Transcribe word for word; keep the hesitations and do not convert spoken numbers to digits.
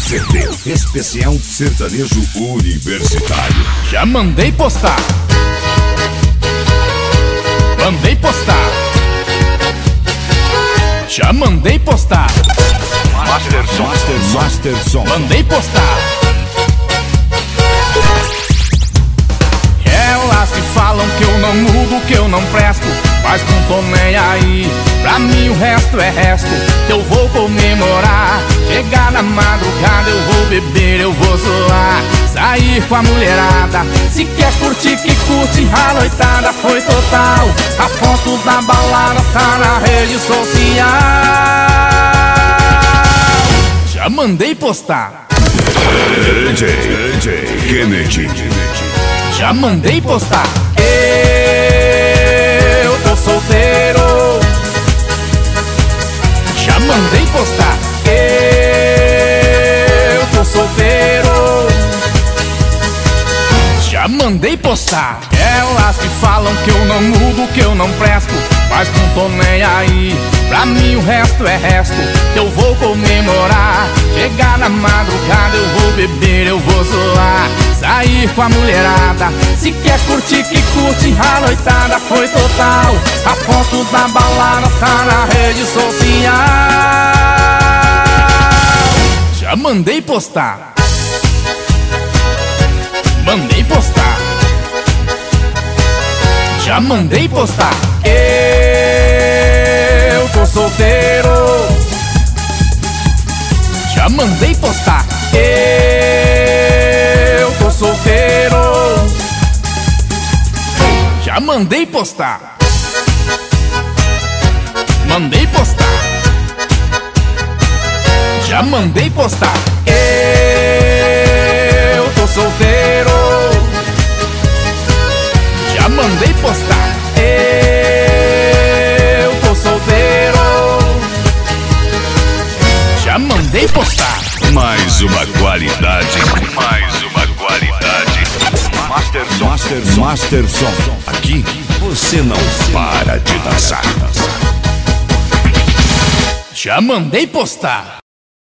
C D Especial Sertanejo Universitário. Já mandei postar. Mandei postar. Já mandei postar. Masterson, Masterson, Masterson. Mandei postar. Elas que falam que eu não mudo, que eu não presto, mas não tô nem aí. Pra mim o resto é resto. Eu vou comemorar. Chegar na madrugada, eu vou beber, eu vou zoar. Sair com a mulherada. Se quer curtir, que curte. A noitada foi total. A foto da balada tá na rede social. Já mandei postar. D J, D J Kennedy. Já mandei postar. Eu tô solteiro. Já mandei postar. Eu tô solteiro. Já mandei postar. Elas que falam que eu não mudo, que eu não presto, mas não tô nem aí. Pra mim o resto é resto. Eu vou comemorar. Chegar na madrugada, eu vou beber, eu vou zoar. Sair com a mulherada. Se quer curtir, que curte. A noitada foi total. A foto da balada tá na rede social. Já mandei postar. Mandei postar. Já mandei postar. Eu tô solteiro. Já mandei postar. Eu tô solteiro. Já mandei postar. Mandei postar. Já mandei postar. Eu tô solteiro. Já mandei postar. Eu tô solteiro. Já mandei postar. Mais uma qualidade. Mais uma qualidade. Masterson, Masterson, Masterson. Aqui você não para de dançar. Já mandei postar.